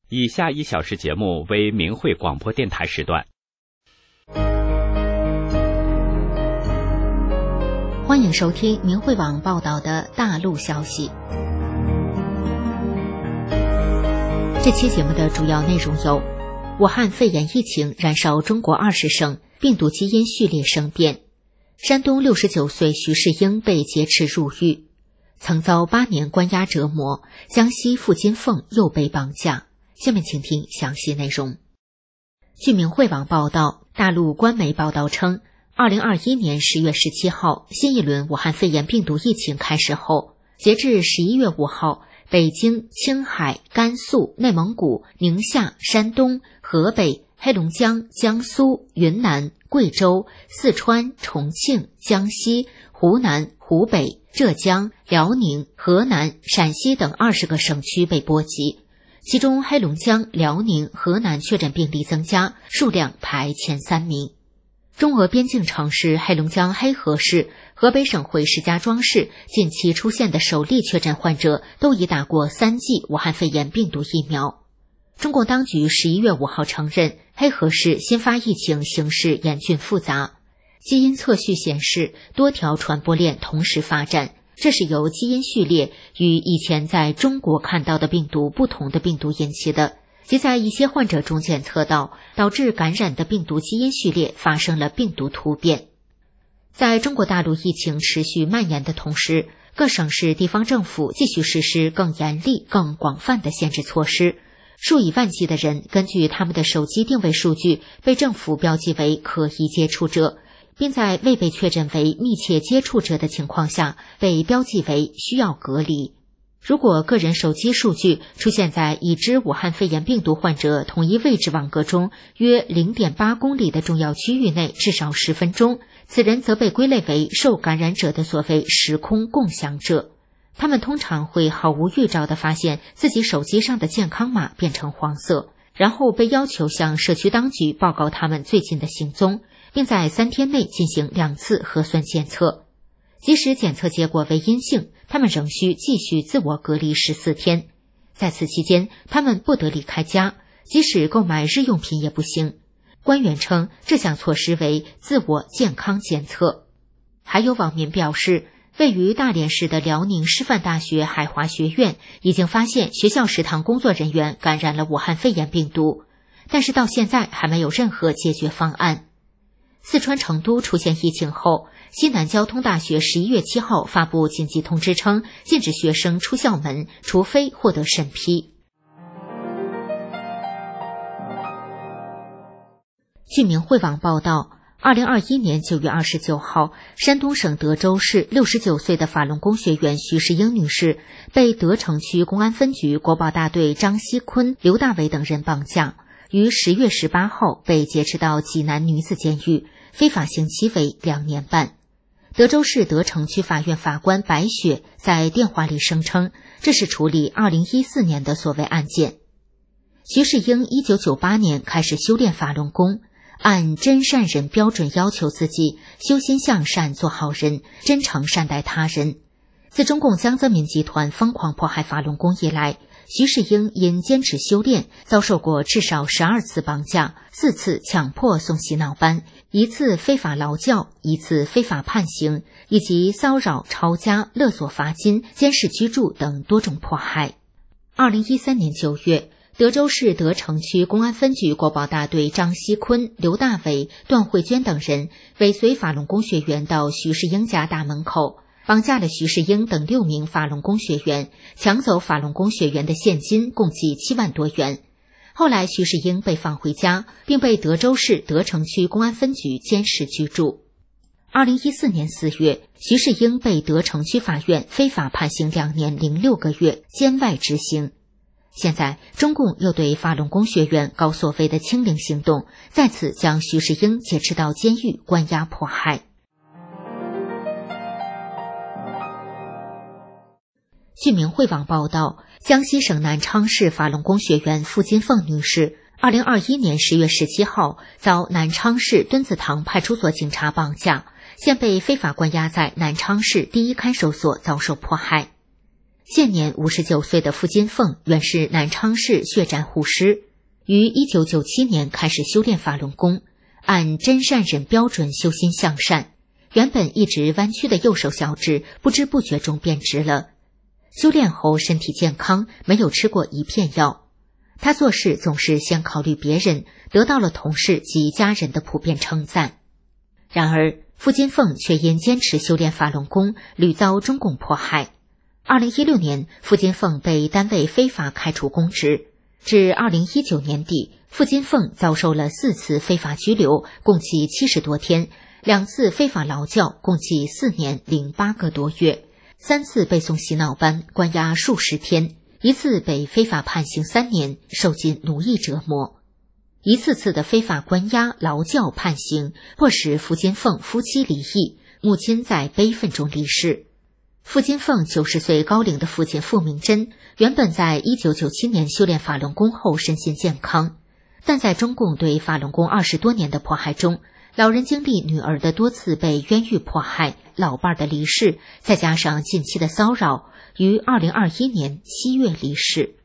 以下1小时节目为明慧广播电台时段。 欢迎收听明慧网报道的大陆消息。这期节目的主要内容有：武汉肺炎疫情燃烧中国20省，病毒基因序列生变；山东69岁徐世英被劫持入狱；曾遭8年关押折磨，江西傅金凤又被绑架。下面请听详细内容。据明慧网报道，大陆官媒报道称，2021年10月17号，新一轮武汉肺炎病毒疫情开始后，截至11月5号，北京、青海、甘肃、内蒙古、宁夏、山东、河北、黑龙江、江苏、云南、贵州、四川、重庆、江西、湖南、湖北、浙江、辽宁、河南、陕西等20个省区被波及，其中黑龙江、辽宁、河南确诊病例增加，数量排前3名。中俄边境城市黑龙江黑河市、河北省会石家庄市近期出现的首例确诊患者都已打过3剂武汉肺炎病毒疫苗。中共当局11月5号承认，黑河市新发疫情形势严峻复杂，基因测序显示多条传播链同时发展，这是由基因序列与以前在中国看到的病毒不同的病毒引起的，即在一些患者中检测到导致感染的病毒基因序列发生了病毒突变。在中国大陆疫情持续蔓延的同时，各省市地方政府继续实施更严厉、更广泛的限制措施。数以万计的人根据他们的手机定位数据被政府标记为可疑接触者，并在未被确诊为密切接触者的情况下被标记为需要隔离。如果个人手机数据出现在已知武汉肺炎病毒患者同一位置网格中约 0.8 公里的重要区域内至少10分钟，此人则被归类为受感染者的所谓时空共享者。他们通常会毫无预兆地发现自己手机上的健康码变成黄色，然后被要求向社区当局报告他们最近的行踪，并在3天内进行2次核酸检测。即使检测结果为阴性，他们仍需继续自我隔离14天。在此期间，他们不得离开家，即使购买日用品也不行。官员称这项措施为自我健康检测。还有网民表示，位于大连市的辽宁师范大学海华学院已经发现学校食堂工作人员感染了武汉肺炎病毒，但是到现在还没有任何解决方案。四川成都出现疫情后，西南交通大学11月7号发布紧急通知称，禁止学生出校门，除非获得审批。据明慧网报道，2021年9月29号，山东省德州市69岁的法轮功学员徐世英女士被德城区公安分局国保大队张锡坤、刘大伟等人绑架，于10月18号被劫持到济南女子监狱，非法刑期为2年半。德州市德城区法院法官白雪在电话里声称，这是处理2014年的所谓案件。徐世英1998年开始修炼法轮功，按真善人标准要求自己，修心向善，做好人，真诚善待他人。自中共江泽民集团疯狂迫害法轮功以来，徐世英因坚持修炼，遭受过至少12次绑架，4次强迫送洗脑班，1次非法劳教，1次非法判刑，以及骚扰、抄家、勒索罚金、监视居住等多种迫害。2013年9月，德州市德城区公安分局国保大队张锡坤、刘大伟、段慧娟等人尾随法轮功学员到徐世英家大门口，绑架了徐世英等6名法轮功学员，抢走法轮功学员的现金共计7万多元。后来徐世英被放回家，并被德州市德城区公安分局监视居住。2014年4月，徐世英被德城区法院非法判刑2年06个月，监外执行。现在中共又对法轮功学员搞所谓的清零行动，再次将徐世英劫持到监狱关押迫害。据明慧网报道，江西省南昌市法轮功学员傅金凤女士2021年10月17号遭南昌市墩子塘派出所警察绑架，现被非法关押在南昌市第一看守所遭受迫害。 现年59岁的傅金凤原是南昌市血战护师，于1997年开始修炼法轮功，按真善忍标准修心向善，原本一直弯曲的右手小指不知不觉中变直了。修炼后身体健康，没有吃过一片药。他做事总是先考虑别人，得到了同事及家人的普遍称赞。然而傅金凤却因坚持修炼法轮功，屡遭中共迫害。2016年，傅金凤被单位非法开除公职，至2019年底，傅金凤遭受了4次非法拘留，共计70多天，2次非法劳教，共计4年零8个多月，3次被送洗脑班，关押数十天，1次被非法判刑3年，受尽奴役折磨。一次次的非法关押、劳教、判刑，迫使傅金凤夫妻离异，母亲在悲愤中离世。傅金凤90岁高龄的父亲傅明珍，原本在1997年修炼法轮功后身心健康，但在中共对法轮功20多年的迫害中，老人经历女儿的多次被冤狱迫害，老伴的离世，再加上近期的骚扰，于2021年7月离世。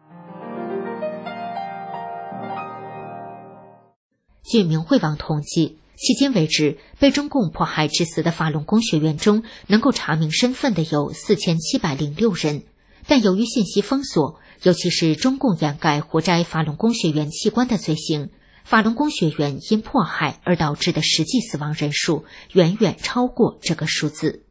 据明慧网统计，迄今为止，被中共迫害致死的法轮功学员中，能够查明身份的有4706人，但由于信息封锁，尤其是中共掩盖活摘法轮功学员器官的罪行，法轮功学员因迫害而导致的实际死亡人数远远超过这个数字。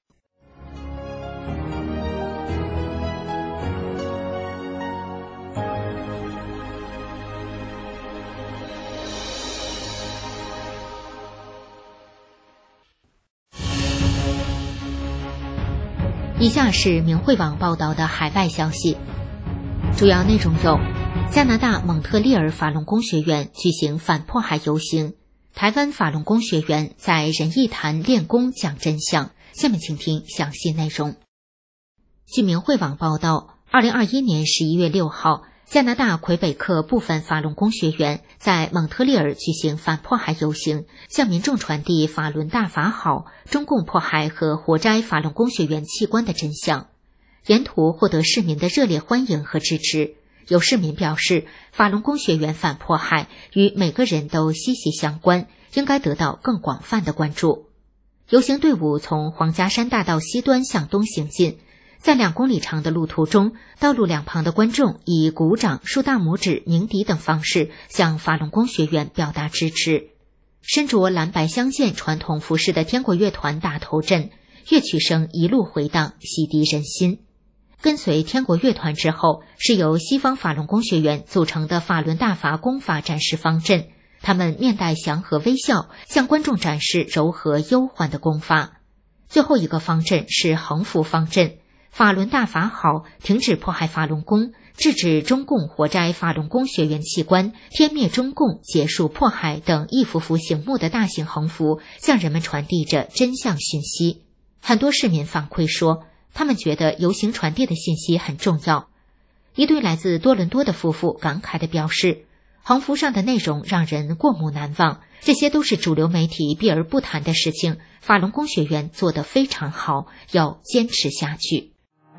以下是明慧网报道的海外消息，主要内容有：加拿大蒙特利尔法轮功学院举行反迫害游行，台湾法轮功学员在仁义坛练功讲真相。下面请听详细内容。据明慧网报道，2021年11月6号，加拿大魁北克部分法轮功学员在蒙特利尔举行反迫害游行，向民众传递法轮大法好，中共迫害和活摘法轮功学员器官的真相。沿途获得市民的热烈欢迎和支持。有市民表示，法轮功学员反迫害与每个人都息息相关，应该得到更广泛的关注。游行队伍从黄家山大道西端向东行进，在2公里长的路途中，道路两旁的观众以鼓掌、竖大拇指、鸣笛等方式向法轮功学员表达支持。身着蓝白相间传统服饰的天国乐团打头阵，乐曲声一路回荡，洗涤人心。跟随天国乐团之后，是由西方法轮功学员组成的法轮大法功法展示方阵，他们面带祥和微笑，向观众展示柔和悠缓的功法。最后一个方阵是横幅方阵，法轮大法好，停止迫害法轮功，制止中共活摘法轮功学员器官，天灭中共，结束迫害等一幅幅醒目的大型横幅，向人们传递着真相讯息。很多市民反馈说，他们觉得游行传递的信息很重要。一对来自多伦多的夫妇感慨地表示，横幅上的内容让人过目难忘，这些都是主流媒体避而不谈的事情，法轮功学员做得非常好，要坚持下去。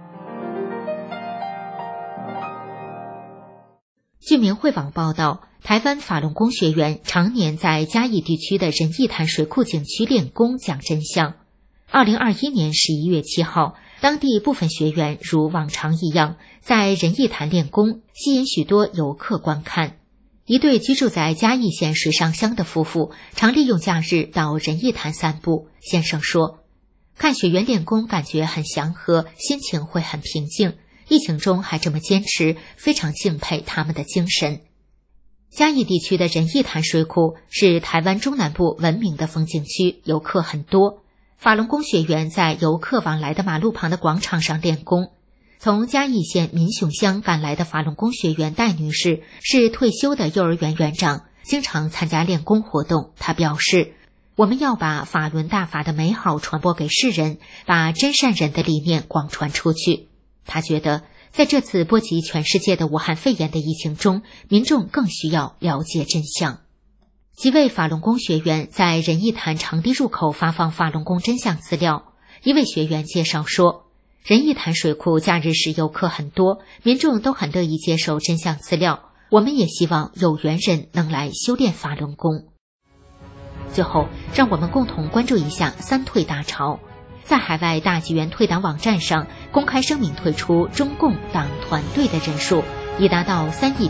据明慧网报道，台湾法轮功学员常年在嘉义地区的仁义潭水库景区练功讲真相。2021年11月7号，当地部分学员如往常一样在仁义潭练功，吸引许多游客观看。一对居住在嘉义县水上乡的夫妇常利用假日到仁义潭散步。先生说，看学员练功感觉很祥和，心情会很平静，疫情中还这么坚持，非常敬佩他们的精神。嘉义地区的仁义潭水库是台湾中南部闻名的风景区，游客很多。法轮功学员在游客往来的马路旁的广场上练功。从嘉义县民雄乡赶来的法轮功学员戴女士是退休的幼儿园园长，经常参加练功活动。她表示，我们要把法轮大法的美好传播给世人，把真善忍的理念广传出去。她觉得，在这次波及全世界的武汉肺炎的疫情中，民众更需要了解真相。几位法轮功学员在仁义潭场地入口发放法轮功真相资料。一位学员介绍说， 仁义潭水库假日时游客很多，民众都很乐意接受真相资料。我们也希望有缘人能来修炼法轮功。最后，让我们共同关注一下三退大潮。在海外大纪元退党网站上公开声明，退出中共党团队的人数已达到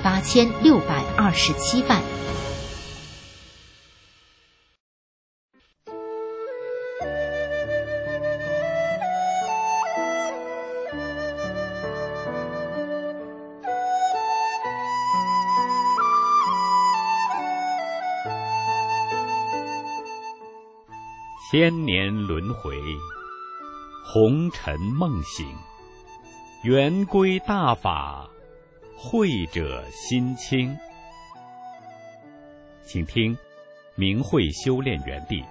38627万。 千年轮回，红尘梦醒，圆归大法，慧者心清。请听明慧修炼园地。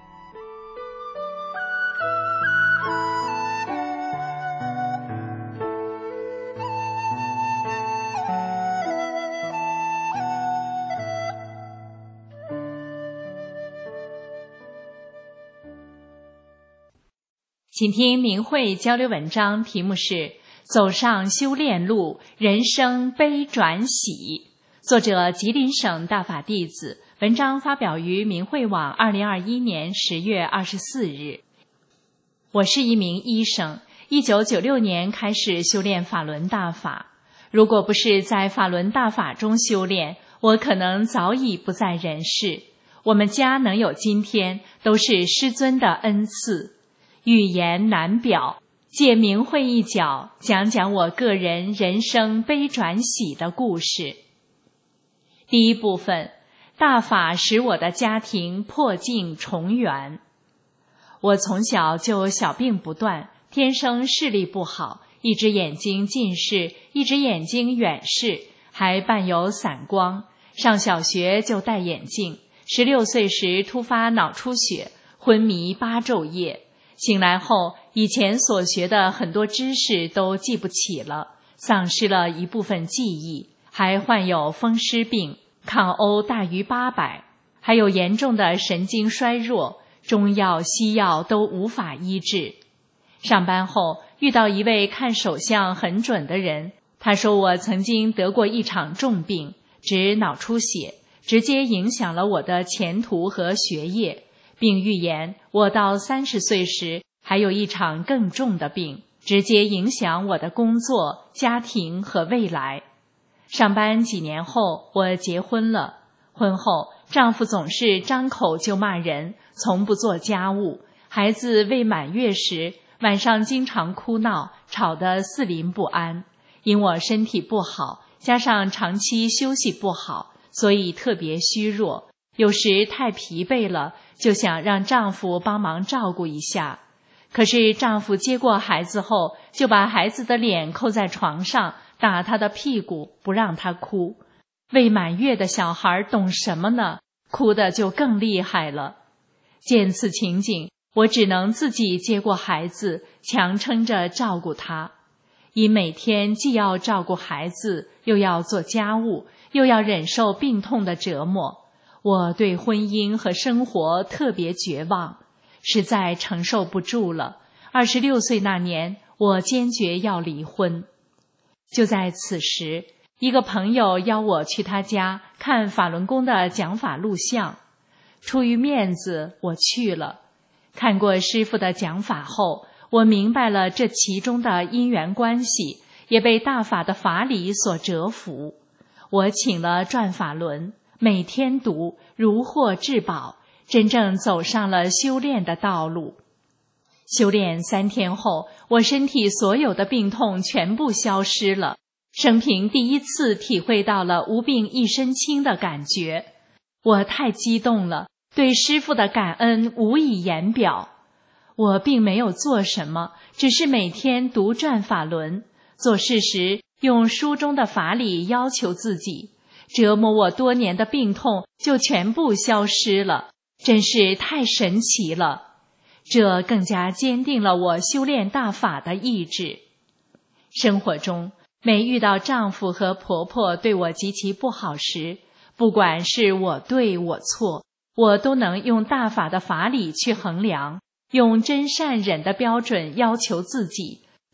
请听明慧交流文章，题目是走上修炼路，人生悲转喜，作者吉林省大法弟子，文章发表于明慧网2021年10月24日。我是一名医生，1996年开始修炼法轮大法。如果不是在法轮大法中修炼，我可能早已不在人世。我们家能有今天，都是师尊的恩赐。语言难表，借明慧一角，讲讲我个人人生悲转喜的故事。第一部分，大法使我的家庭破镜重圆。我从小就小病不断，天生视力不好，一只眼睛近视，一只眼睛远视，还伴有散光。上小学就戴眼镜，16岁时突发脑出血，昏迷8昼夜。醒来后，以前所学的很多知识都记不起了，丧失了一部分记忆，还患有风湿病，抗欧大于800，还有严重的神经衰弱，中药西药都无法医治。上班后遇到一位看手相很准的人，他说我曾经得过一场重病，指脑出血，直接影响了我的前途和学业，并预言我到30岁时还有一场更重的病，直接影响我的工作、家庭和未来。上班几年后，我结婚了。婚后，丈夫总是张口就骂人，从不做家务。孩子未满月时，晚上经常哭闹，吵得四邻不安。因我身体不好，加上长期休息不好，所以特别虚弱。有时太疲惫了，就想让丈夫帮忙照顾一下。可是丈夫接过孩子后，就把孩子的脸扣在床上，打他的屁股，不让他哭。未满月的小孩懂什么呢？哭得就更厉害了。见此情景，我只能自己接过孩子，强撑着照顾他。因每天既要照顾孩子，又要做家务，又要忍受病痛的折磨，我对婚姻和生活特别绝望，实在承受不住了。26岁那年，我坚决要离婚。就在此时，一个朋友邀我去他家看法轮功的讲法录像。出于面子，我去了。看过师父的讲法后，我明白了这其中的因缘关系，也被大法的法理所折服。我请了转法轮，每天读，如获至宝，真正走上了修炼的道路。修炼3天后，我身体所有的病痛全部消失了，生平第一次体会到了无病一身轻的感觉。我太激动了，对师父的感恩无以言表。我并没有做什么，只是每天读转法轮，做事时用书中的法理要求自己，折磨我多年的病痛就全部消失了，真是太神奇了。这更加坚定了我修炼大法的意志。生活中，每遇到丈夫和婆婆对我极其不好时，不管是我对我错，我都能用大法的法理去衡量，用真善忍的标准要求自己，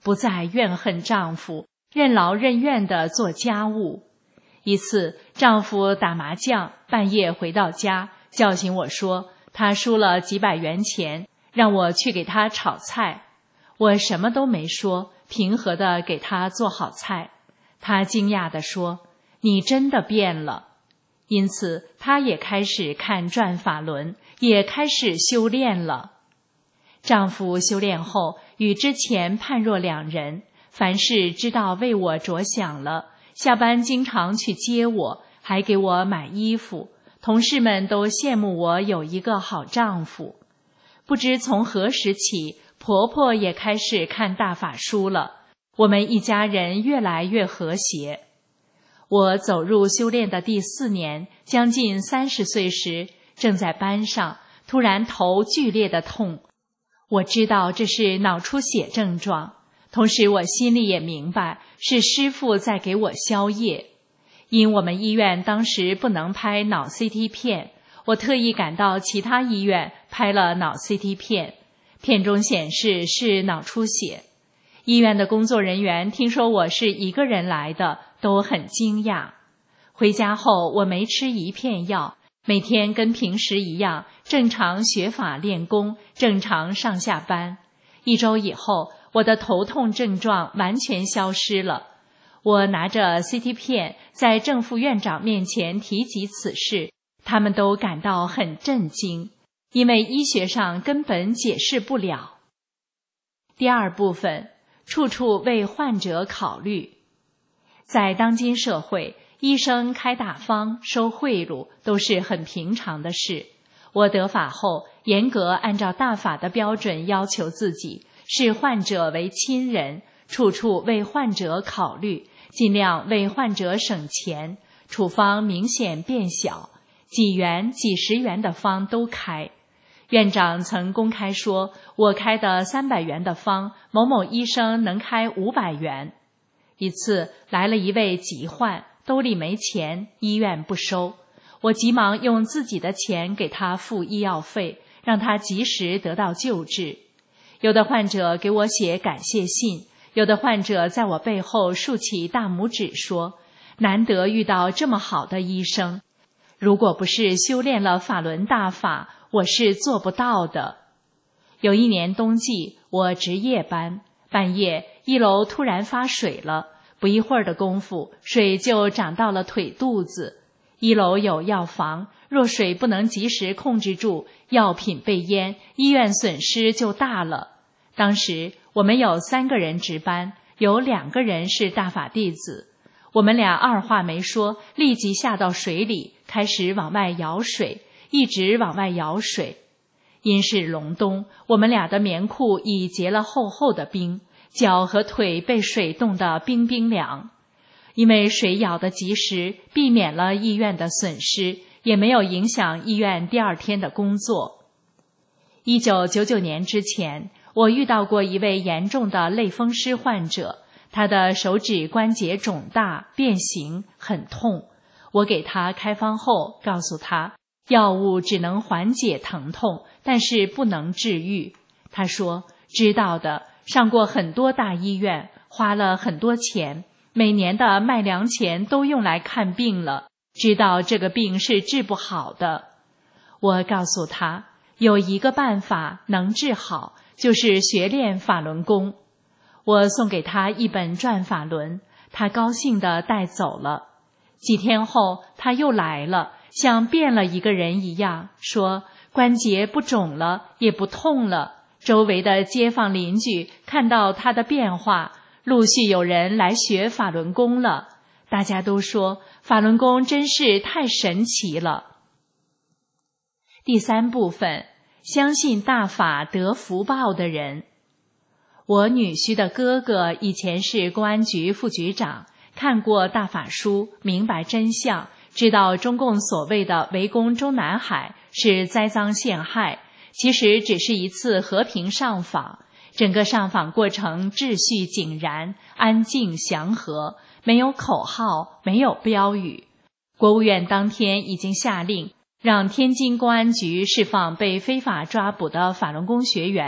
不再怨恨丈夫，任劳任怨地做家务。一次，丈夫打麻将，半夜回到家，叫醒我说他输了几百元钱，让我去给他炒菜。我什么都没说，平和地给他做好菜。他惊讶地说：“你真的变了。”因此，他也开始看转法轮，也开始修炼了。丈夫修炼后，与之前判若两人，凡事知道为我着想了，下班经常去接我，还给我买衣服，同事们都羡慕我有一个好丈夫。不知从何时起，婆婆也开始看大法书了，我们一家人越来越和谐。我走入修炼的第4年，将近30岁时，正在班上，突然头剧烈的痛。我知道这是脑出血症状，同时我心里也明白是师父在给我消业。因我们医院当时不能拍脑 CT 片，我特意赶到其他医院拍了脑 CT 片，片中显示是脑出血。医院的工作人员听说我是一个人来的，都很惊讶。回家后，我没吃一片药，每天跟平时一样，正常学法练功，正常上下班。1周以后，我的头痛症状完全消失了。我拿着 CT 片在正副院长面前提及此事，他们都感到很震惊，因为医学上根本解释不了。第2部分，处处为患者考虑。在当今社会，医生开大方、收贿赂都是很平常的事。我得法后，严格按照大法的标准要求自己，视患者为亲人，处处为患者考虑，尽量为患者省钱，处方明显变小，几元、几十元的方都开。院长曾公开说，我开的300元的方，某某医生能开500元。一次来了一位急患，兜里没钱，医院不收，我急忙用自己的钱给他付医药费，让他及时得到救治。有的患者给我写感谢信，有的患者在我背后竖起大拇指说，难得遇到这么好的医生，如果不是修炼了法轮大法，我是做不到的。有一年冬季，我值夜班，半夜1楼突然发水了，不一会儿的功夫，水就涨到了腿肚子。1楼有药房，若水不能及时控制住，药品被淹，医院损失就大了。当时我们有3个人值班，有2个人是大法弟子，我们俩二话没说，立即下到水里，开始往外舀水，一直往外舀水。因是隆冬，我们俩的棉裤已结了厚厚的冰，脚和腿被水冻得冰冰凉。因为水舀得及时，避免了医院的损失，也没有影响医院第2天的工作。1999年之前，我遇到过一位严重的类风湿患者，他的手指关节肿大、变形，很痛。我给他开方后，告诉他，药物只能缓解疼痛，但是不能治愈。他说，知道的，上过很多大医院，花了很多钱，每年的卖粮钱都用来看病了，知道这个病是治不好的。我告诉他，有一个办法能治好，就是学练法轮功。我送给他一本转法轮，他高兴地带走了。几天后，他又来了，像变了一个人一样，说关节不肿了，也不痛了。周围的街坊邻居看到他的变化，陆续有人来学法轮功了。大家都说，法轮功真是太神奇了。第3部分，相信大法得福报的人。我女婿的哥哥以前是公安局副局长，看过大法书，明白真相，知道中共所谓的围攻中南海是栽赃陷害，其实只是一次和平上访。整个上访过程秩序井然，安静祥和，没有口号，没有标语。国务院当天已经下令，让天津公安局释放被非法抓捕的法轮功学员，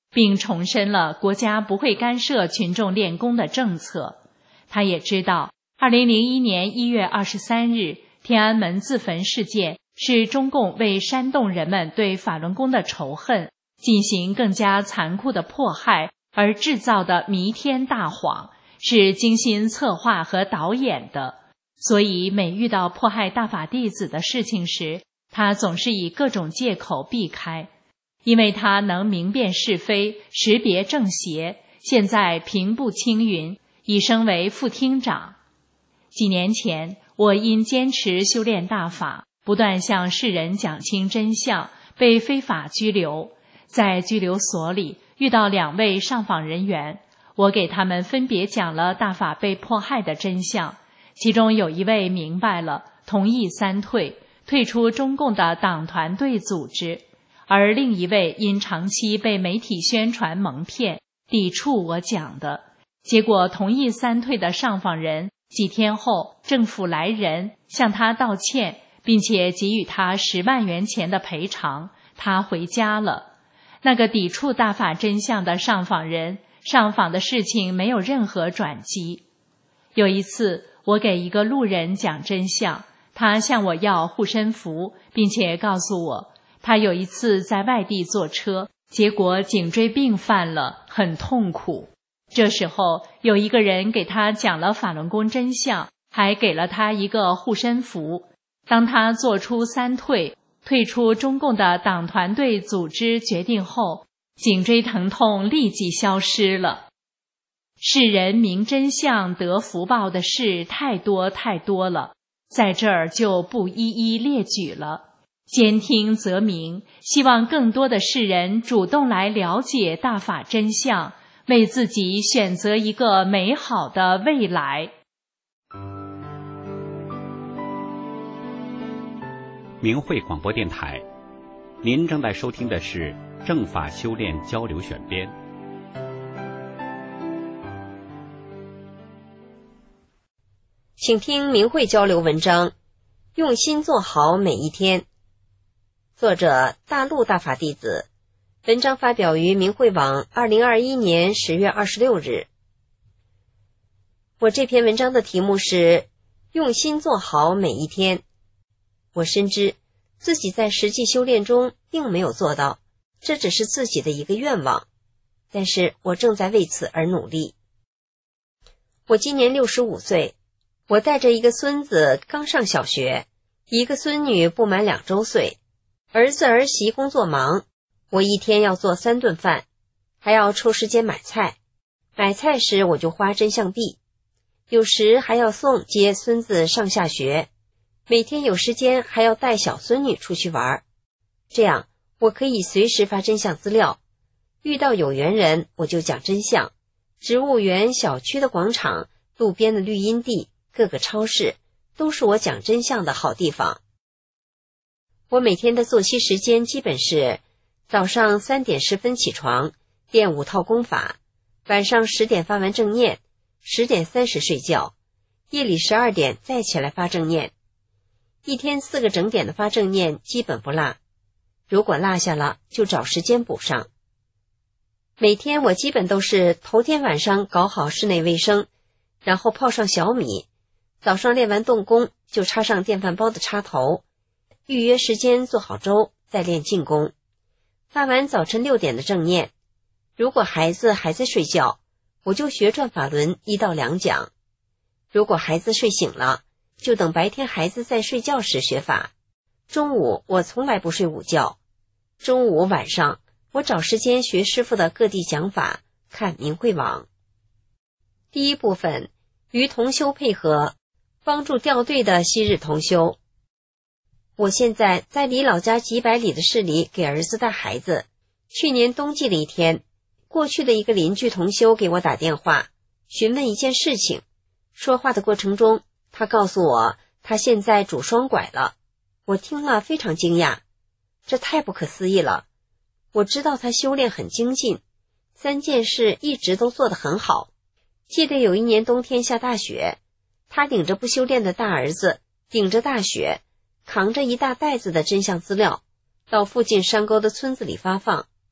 并重申了国家不会干涉群众练功的政策。他也知道2001年1月23日天安门自焚事件是中共为煽动人们对法轮功的仇恨，进行更加残酷的迫害而制造的弥天大谎，是精心策划和导演的。所以每遇到迫害大法弟子的事情时，他总是以各种借口避开，因为他能明辨是非，识别正邪，现在平步青云，已升为副厅长。几年前，我因坚持修炼大法，不断向世人讲清真相，被非法拘留。在拘留所里遇到2位上访人员，我给他们分别讲了大法被迫害的真相。其中有一位明白了，同意3退，退出中共的党团队组织，而另一位因长期被媒体宣传蒙骗，抵触我讲的。结果同意3退的上访人几天后，政府来人向他道歉，并且给予他10万元钱的赔偿，他回家了。那个抵触大法真相的上访人，上访的事情没有任何转机。有一次，我给一个路人讲真相，他向我要护身符，并且告诉我，他有一次在外地坐车，结果颈椎病犯了，很痛苦。这时候有一个人给他讲了法轮功真相，还给了他一个护身符。当他做出3退，退出中共的党团队组织决定后，颈椎疼痛立即消失了。世人明真相得福报的事太多太多了，在这儿就不一一列举了。兼听则明，希望更多的世人主动来了解大法真相，为自己选择一个美好的未来。 明慧广播电台，您正在收听的是正法修炼交流选编。 请听明慧交流文章，用心做好每一天。作者大陆大法弟子，文章发表于明慧网2021年10月26日。我这篇文章的题目是用心做好每一天。我深知自己在实际修炼中并没有做到，这只是自己的一个愿望，但是我正在为此而努力。我今年65岁，我带着一个孙子刚上小学，一个孙女不满2周岁，儿子儿媳工作忙，我一天要做3顿饭，还要抽时间买菜。买菜时我就花真相币，有时还要送接孙子上下学，每天有时间还要带小孙女出去玩，这样我可以随时发真相资料。遇到有缘人我就讲真相，植物园、小区的广场、路边的绿荫地、各个超市都是我讲真相的好地方。我每天的作息时间基本是早上3点10分起床，练5套功法，晚上10点发完正念，10点30睡觉，夜里12点再起来发正念。一天4个整点的发正念基本不落，如果落下了就找时间补上。每天我基本都是头天晚上搞好室内卫生，然后泡上小米，早上练完动功就插上电饭煲的插头，预约时间做好粥，再练静功。发完早晨6点的正念，如果孩子还在睡觉，我就学转法轮1到2讲。如果孩子睡醒了，就等白天孩子在睡觉时学法。中午我从来不睡午觉，中午晚上我找时间学师父的各地讲法，看明慧网。第一部分，与同修配合，帮助掉队的昔日同修。我现在在离老家几百里的市里给儿子带孩子。去年冬季的一天，过去的一个邻居同修给我打电话，询问一件事情。说话的过程中，他告诉我他现在拄双拐了。我听了非常惊讶，这太不可思议了。我知道他修炼很精进，3件事一直都做得很好。记得有一年冬天下大雪，他领着不修炼的大儿子，顶着大雪，扛着一大袋子的真相资料，到附近山沟的村子里发放。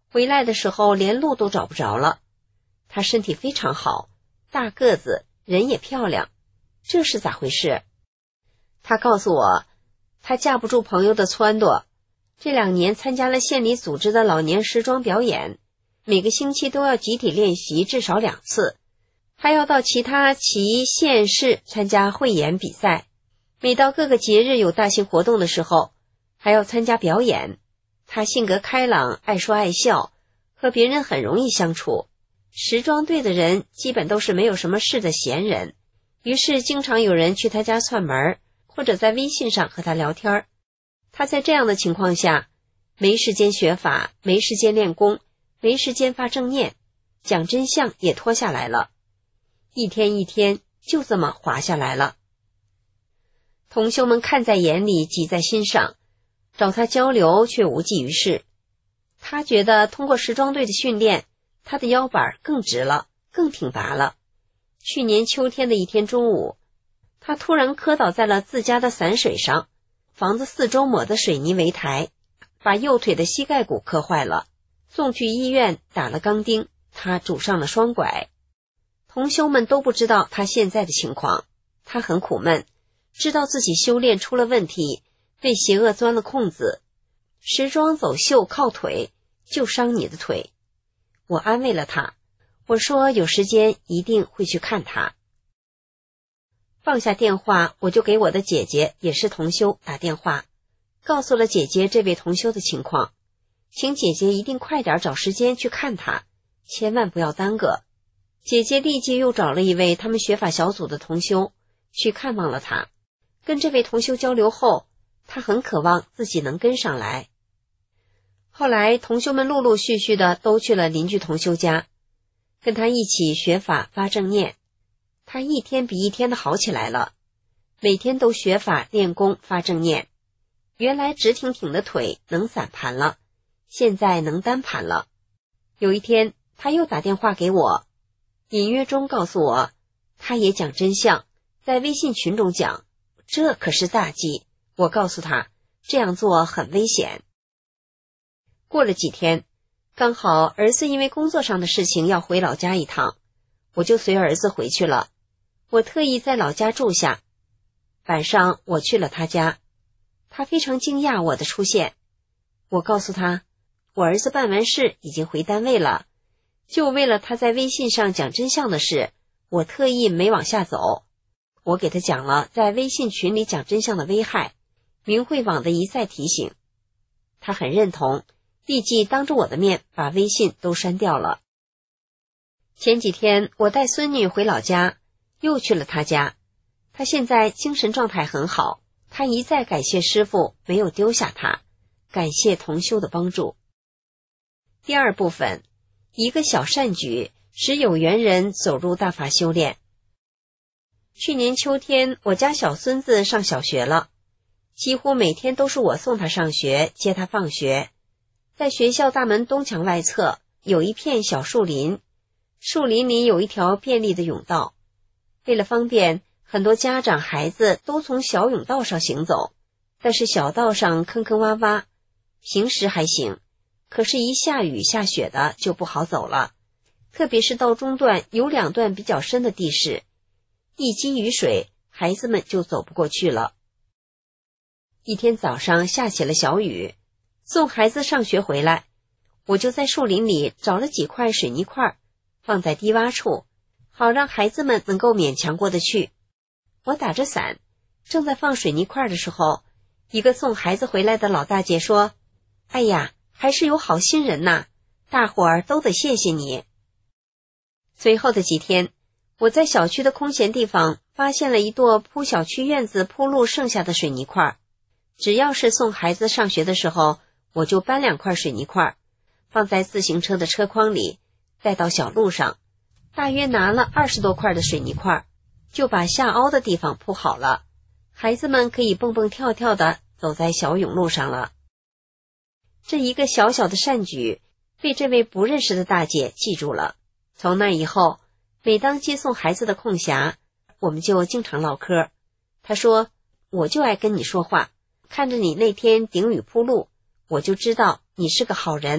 回来的时候连路都找不着了。她身体非常好，大个子，人也漂亮，这是咋回事？她告诉我，她架不住朋友的撺掇，这2年参加了县里组织的老年时装表演，每个星期都要集体练习至少2次，还要到其他旗县市参加汇演比赛，每到各个节日有大型活动的时候，还要参加表演。他性格开朗，爱说爱笑，和别人很容易相处。时装队的人基本都是没有什么事的闲人，于是经常有人去他家串门，或者在微信上和他聊天。他在这样的情况下，没时间学法，没时间练功，没时间发正念，讲真相也拖下来了，一天一天就这么滑下来了。同修们看在眼里，记在心上，找他交流却无济于事。他觉得通过时装队的训练，他的腰板更直了，更挺拔了。去年秋天的一天中午，他突然磕倒在了自家的散水上，房子四周抹的水泥围台，把右腿的膝盖骨磕坏了，送去医院打了钢钉，他拄上了双拐。同修们都不知道他现在的情况，他很苦闷，知道自己修炼出了问题，被邪恶钻了空子。时装走秀靠腿，就伤你的腿。我安慰了他，我说有时间一定会去看他。放下电话，我就给我的姐姐，也是同修，打电话，告诉了姐姐这位同修的情况，请姐姐一定快点找时间去看他，千万不要耽搁。姐姐立即又找了一位他们学法小组的同修去看望了他。跟这位同修交流后，他很渴望自己能跟上来。后来同修们陆陆续续的都去了邻居同修家，跟他一起学法发正念。他一天比一天的好起来了，每天都学法练功发正念。原来直挺挺的腿能散盘了，现在能单盘了。有一天他又打电话给我，隐约中告诉我，他也讲真相，在微信群中讲，这可是大忌。我告诉他，这样做很危险。过了几天，刚好儿子因为工作上的事情要回老家一趟，我就随儿子回去了。我特意在老家住下，晚上我去了他家，他非常惊讶我的出现。我告诉他，我儿子办完事已经回单位了，就为了他在微信上讲真相的事，我特意没往下走。我给他讲了在微信群里讲真相的危害，明慧网的一再提醒，他很认同，立即当着我的面把微信都删掉了。前几天我带孙女回老家，又去了他家，他现在精神状态很好，他一再感谢师父没有丢下他，感谢同修的帮助。第二部分，一个小善举使有缘人走入大法修炼。去年秋天，我家小孙子上小学了，几乎每天都是我送他上学，接他放学。在学校大门东墙外侧有一片小树林，树林里有一条便利的甬道。为了方便，很多家长孩子都从小甬道上行走，但是小道上坑坑洼洼，平时还行，可是一下雨下雪的就不好走了，特别是到中段有2段比较深的地势，一积雨水，孩子们就走不过去了。一天早上下起了小雨，送孩子上学回来，我就在树林里找了几块水泥块，放在低洼处，好让孩子们能够勉强过得去。我打着伞，正在放水泥块的时候，一个送孩子回来的老大姐说，哎呀，还是有好心人呐，大伙儿都得谢谢你。随后的几天，我在小区的空闲地方发现了一垛铺小区院子铺路剩下的水泥块，只要是送孩子上学的时候，我就搬2块水泥块，放在自行车的车筐里，带到小路上，大约拿了20多块的水泥块，就把下凹的地方铺好了，孩子们可以蹦蹦跳跳地走在小甬路上了。这一个小小的善举被这位不认识的大姐记住了。从那以后，每当接送孩子的空暇，我们就经常唠嗑。她说，我就爱跟你说话，看着你那天顶雨铺路，我就知道你是个好人，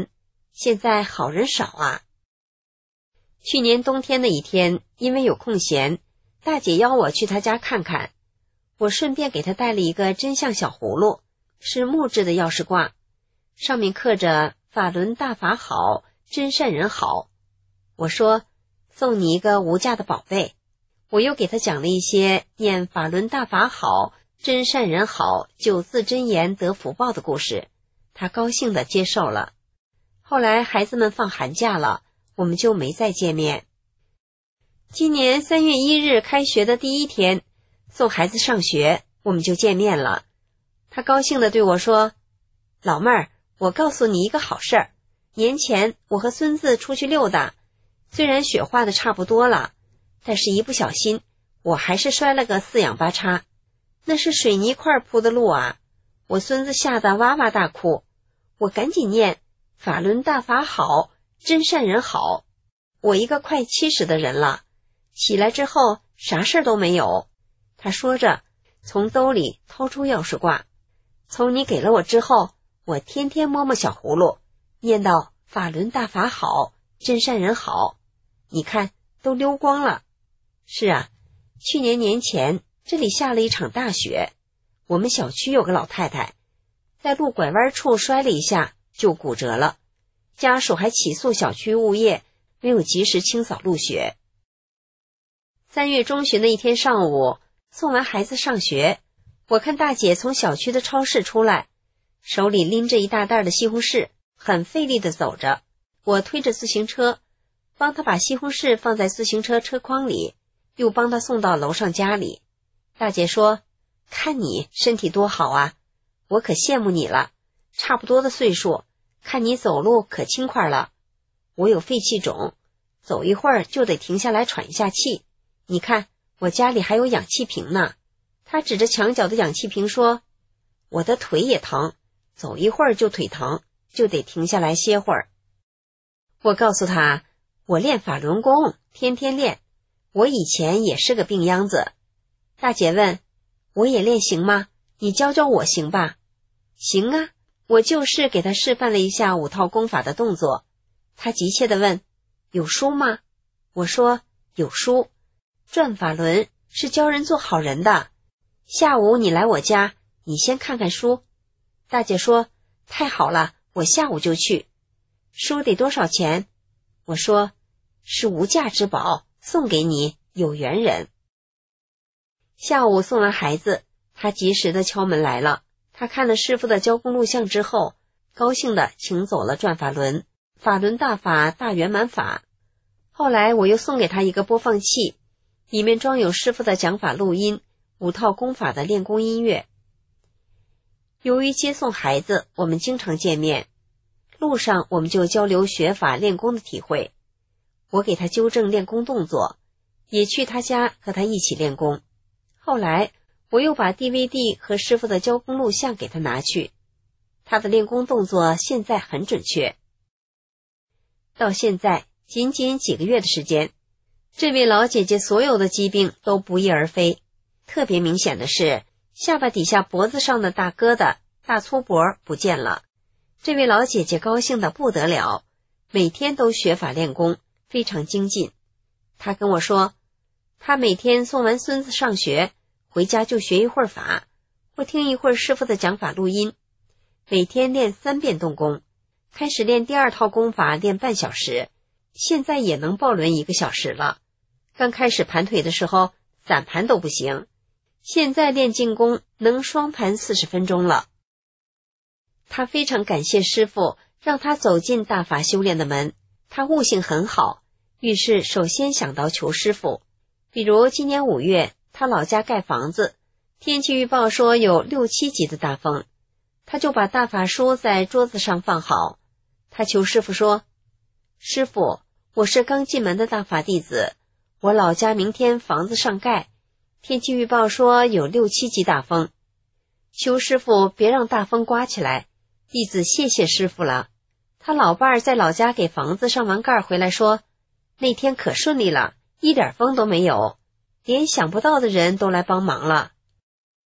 现在好人少啊。去年冬天的一天，因为有空闲，大姐邀我去她家看看，我顺便给她带了一个真相小葫芦，是木质的钥匙挂，上面刻着法轮大法好，真善人好。我说送你一个无价的宝贝。我又给她讲了一些念法轮大法好，真善人好9字真言得福报的故事，她高兴地接受了。后来孩子们放寒假了，我们就没再见面。今年3月1日开学的第一天，送孩子上学，我们就见面了。他高兴地对我说，老妹儿，我告诉你一个好事儿，年前我和孙子出去溜达，虽然雪化的差不多了，但是一不小心我还是摔了个四仰八叉，那是水泥块铺的路啊，我孙子吓得哇哇大哭，我赶紧念法轮大法好，真善人好。我一个快70的人了，起来之后啥事都没有。他说着从兜里掏出钥匙挂，从你给了我之后，我天天摸摸小葫芦，念到法轮大法好，真善人好，你看都溜光了。是啊，去年年前这里下了一场大雪，我们小区有个老太太在路拐弯处摔了一下就骨折了，家属还起诉小区物业没有及时清扫路雪。3月中旬的一天上午，送完孩子上学，我看大姐从小区的超市出来，手里拎着一大袋的西红柿，很费力地走着。我推着自行车，帮她把西红柿放在自行车车筐里，又帮她送到楼上家里。大姐说，看你身体多好啊，我可羡慕你了，差不多的岁数，看你走路可轻快了。我有肺气肿，走一会儿就得停下来喘一下气，你看我家里还有氧气瓶呢。他指着墙角的氧气瓶说，我的腿也疼，走一会儿就腿疼，就得停下来歇会儿。我告诉他，我练法轮功，天天练，我以前也是个病秧子。大姐问，我也练行吗？你教教我行吧？行啊，我就是给他示范了一下5套功法的动作。他急切地问，有书吗？我说有书，转法轮是教人做好人的，下午你来我家，你先看看书。大姐说，太好了，我下午就去。书得多少钱？我说，是无价之宝，送给你，有缘人。下午送完孩子，他及时的敲门来了。他看了师傅的交工录像之后，高兴地请走了转法轮，法轮大法大圆满法。后来我又送给他一个播放器，里面装有师傅的讲法录音，5套功法的练功音乐。由于接送孩子，我们经常见面，路上我们就交流学法练功的体会。我给他纠正练功动作，也去他家和他一起练功。后来我又把 DVD 和师傅的交功录像给他拿去，他的练功动作现在很准确。到现在仅仅几个月的时间，这位老姐姐所有的疾病都不翼而飞。特别明显的是，下巴底下脖子上的大疙瘩、大粗脖不见了。这位老姐姐高兴得不得了，每天都学法练功，非常精进。她跟我说，她每天送完孙子上学，回家就学一会儿法，或听一会儿师傅的讲法录音，每天练3遍动功。开始练第2套功法练半小时，现在也能抱轮1个小时了。刚开始盘腿的时候散盘都不行，现在练静功能双盘40分钟了。他非常感谢师傅让他走进大法修炼的门，他悟性很好，于是首先想到求师傅。比如今年5月他老家盖房子，天气预报说有6、7级的大风，他就把大法书在桌子上放好。他求师傅说，师傅，我是刚进门的大法弟子，我老家明天房子上盖，天气预报说有6、7级大风，求师傅别让大风刮起来，弟子谢谢师傅了。他老伴儿在老家给房子上完盖回来说，那天可顺利了，一点风都没有，连想不到的人都来帮忙了。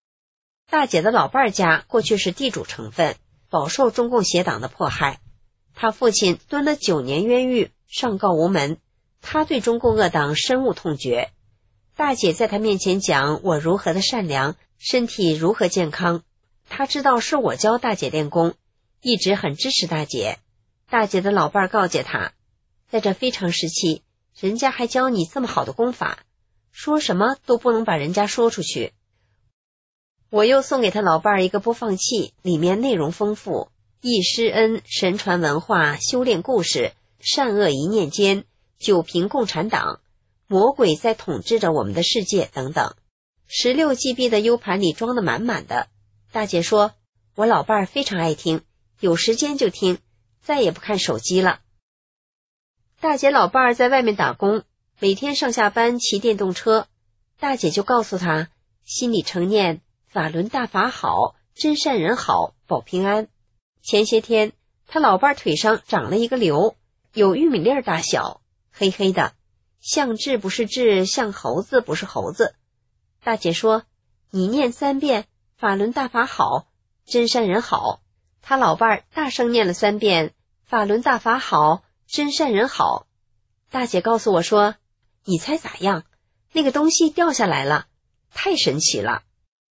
大姐的老伴儿家过去是地主成分，饱受中共邪党的迫害。 他父亲蹲了9年冤狱，上告无门，他对中共恶党深恶痛绝。大姐在他面前讲我如何的善良，身体如何健康，他知道是我教大姐练功，一直很支持大姐。大姐的老伴告诫他，在这非常时期，人家还教你这么好的功法，说什么都不能把人家说出去。我又送给他老伴一个播放器，里面内容丰富，忆施恩、神传文化、修炼故事、善恶一念间、九评共产党、魔鬼在统治着我们的世界等等。16GB 的 U 盘里装得满满的。大姐说，我老伴非常爱听，有时间就听，再也不看手机了。大姐老伴在外面打工，每天上下班骑电动车，大姐就告诉他，心里常念法轮大法好，真善人好，保平安。前些天他老伴腿上长了一个瘤，有玉米粒大小，黑黑的，像痣不是痣，像猴子不是猴子。大姐说，你念3遍法轮大法好，真善人好。他老伴大声念了3遍法轮大法好，真善人好。大姐告诉我说，你猜咋样？那个东西掉下来了，太神奇了。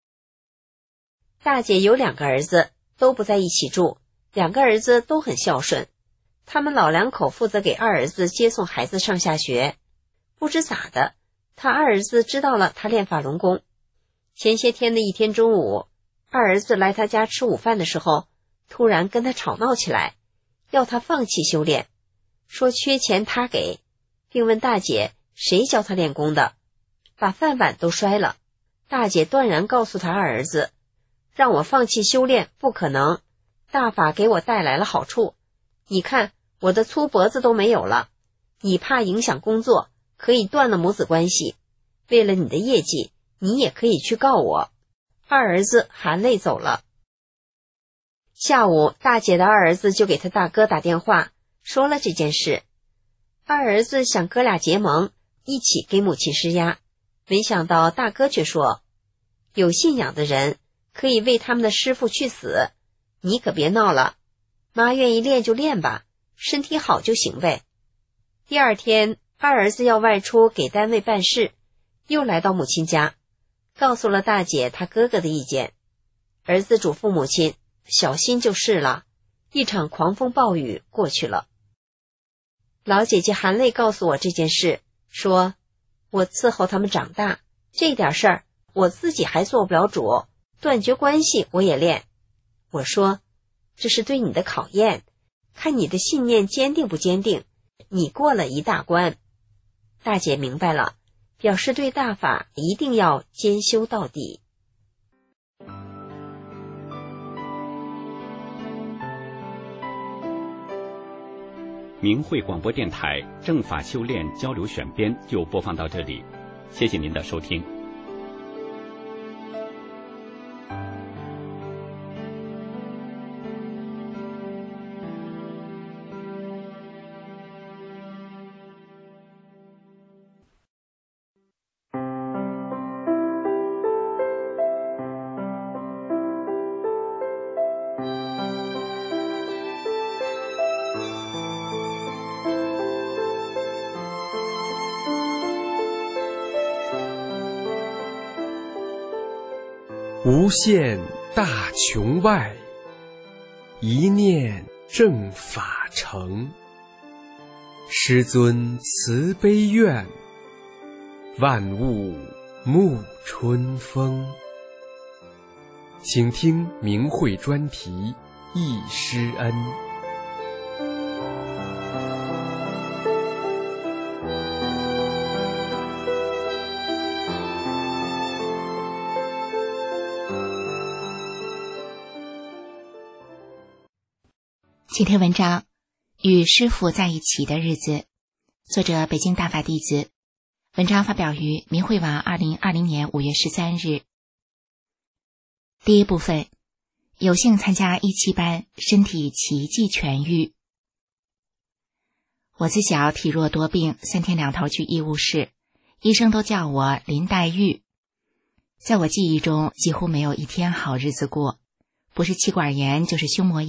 大姐有2个儿子，都不在一起住，2个儿子都很孝顺，他们老2口负责给2儿子接送孩子上下学。不知咋的，他2儿子知道了他练法轮功。前些天的一天中午，2儿子来他家吃午饭的时候，突然跟他吵闹起来，要他放弃修炼，说缺钱他给，并问大姐谁教他练功的，把饭碗都摔了。大姐断然告诉他2儿子，让我放弃修炼不可能，大法给我带来了好处，你看我的粗脖子都没有了，你怕影响工作，可以断了母子关系，为了你的业绩，你也可以去告我。2儿子含泪走了。下午大姐的2儿子就给他大哥打电话，说了这件事。2儿子想哥俩结盟，一起给母亲施压，没想到大哥却说，有信仰的人可以为他们的师父去死，你可别闹了，妈愿意练就练吧，身体好就行呗。第2天2儿子要外出给单位办事，又来到母亲家，告诉了大姐他哥哥的意见。儿子嘱咐母亲小心就是了。一场狂风暴雨过去了。老姐姐含泪告诉我这件事，说我伺候他们长大，这点事儿我自己还做不了主，断绝关系我也练。我说这是对你的考验，看你的信念坚定不坚定，你过了一大关。大姐明白了，表示对大法一定要兼修到底。 明慧广播电台正法修炼交流选编就播放到这里，谢谢您的收听。 无限大穹外，一念正法成。师尊慈悲愿，万物沐春风。请听明慧专题忆师恩。 今天文章与师父在一起的日子，作者北京大法弟子，文章发表于明慧网2020年5月13日。第一部分，有幸参加17班，身体奇迹痊愈。我自小体弱多病，3天2头去医务室，医生都叫我林黛玉。在我记忆中几乎没有一天好日子过，不是气管炎就是胸膜炎，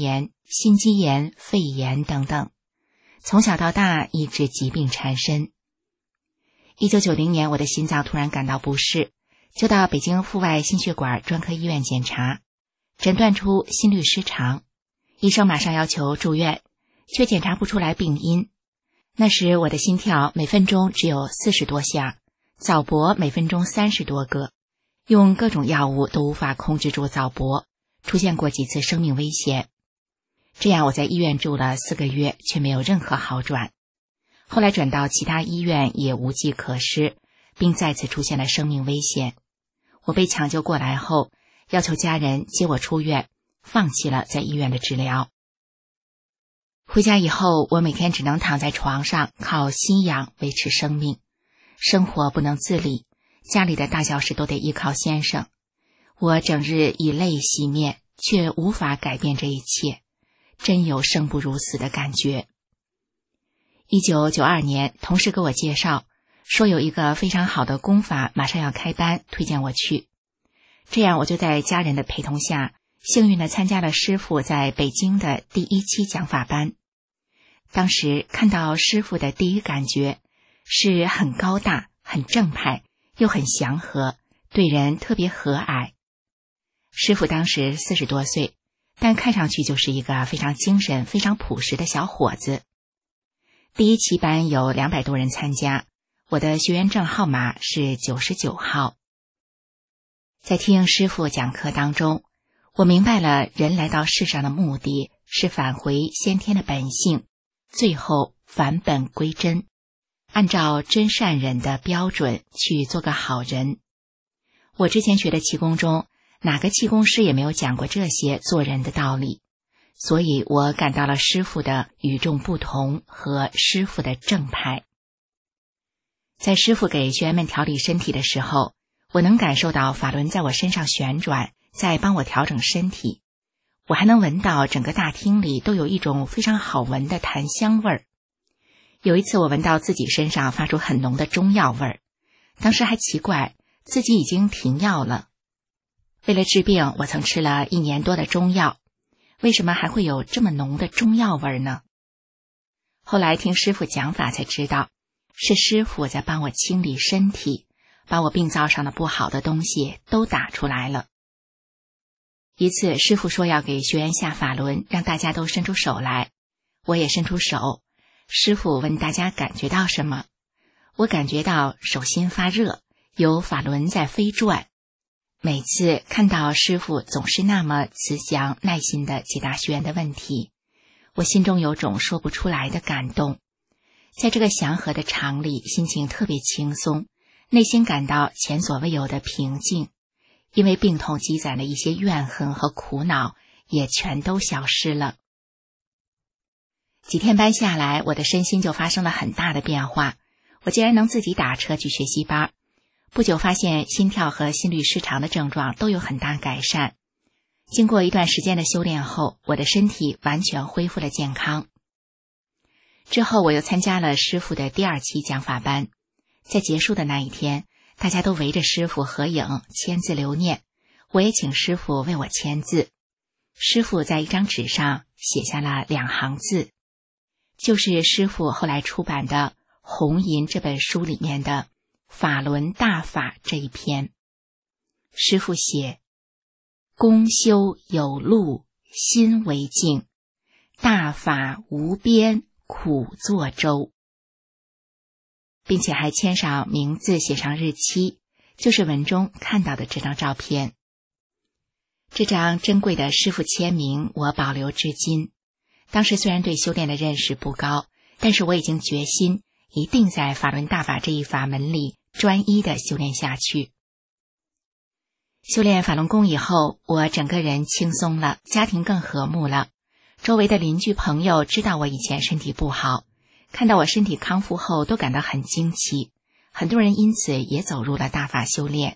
心肌炎、肺炎等等，从小到大一直疾病缠身。1990年，我的心脏突然感到不适，就到北京阜外心血管专科医院检查，诊断出心律失常，医生马上要求住院，却检查不出来病因。那时我的心跳每分钟只有40多下，早搏每分钟30多个，用各种药物都无法控制住早搏，出现过几次生命危险。这样我在医院住了4个月，却没有任何好转。后来转到其他医院也无计可施，并再次出现了生命危险。我被抢救过来后，要求家人接我出院，放弃了在医院的治疗。回家以后，我每天只能躺在床上靠吸氧维持生命，生活不能自理，家里的大小事都得依靠先生。我整日以泪洗面，却无法改变这一切，真有生不如死的感觉。1992年，同事给我介绍，说有一个非常好的功法马上要开班，推荐我去。这样我就在家人的陪同下，幸运地参加了师父在北京的第1期讲法班。当时看到师父的第一感觉是很高大、很正派，又很祥和，对人特别和蔼。师父当时40多岁，但看上去就是一个非常精神、非常朴实的小伙子。第1期班有200多人参加，我的学员证号码是99号。在听师父讲课当中，我明白了人来到世上的目的是返回先天的本性，最后返本归真，按照真善忍的标准去做个好人。我之前学的气功中，哪个气功师也没有讲过这些做人的道理，所以我感到了师父的与众不同和师父的正派。在师父给学员们调理身体的时候，我能感受到法轮在我身上旋转，在帮我调整身体。我还能闻到整个大厅里都有一种非常好闻的檀香味儿。有一次我闻到自己身上发出很浓的中药味儿，当时还奇怪自己已经停药了。为了治病，我曾吃了1年多的中药，为什么还会有这么浓的中药味儿呢？后来听师父讲法才知道，是师父在帮我清理身体，把我病灶上的不好的东西都打出来了。一次师父说要给学员下法轮，让大家都伸出手来，我也伸出手。师父问大家感觉到什么，我感觉到手心发热，有法轮在飞转。每次看到师父总是那么慈祥耐心地解答学员的问题，我心中有种说不出来的感动。在这个祥和的场里，心情特别轻松，内心感到前所未有的平静，因为病痛积攒的一些怨恨和苦恼也全都消失了。几天班下来，我的身心就发生了很大的变化，我竟然能自己打车去学习班。不久发现心跳和心律失常的症状都有很大改善。经过一段时间的修炼后，我的身体完全恢复了健康。之后我又参加了师父的第2期讲法班，在结束的那一天，大家都围着师父合影签字留念，我也请师父为我签字。师父在一张纸上写下了2行字，就是师父后来出版的《红银》这本书里面的法轮大法这一篇。师父写：公修有路，心为镜，大法无边，苦作舟，并且还签上名字，写上日期，就是文中看到的这张照片。这张珍贵的师父签名我保留至今。当时虽然对修炼的认识不高，但是我已经决心一定在法轮大法这一法门里专一的修炼下去。修炼法轮功以后，我整个人轻松了，家庭更和睦了。周围的邻居朋友知道我以前身体不好，看到我身体康复后都感到很惊奇，很多人因此也走入了大法修炼。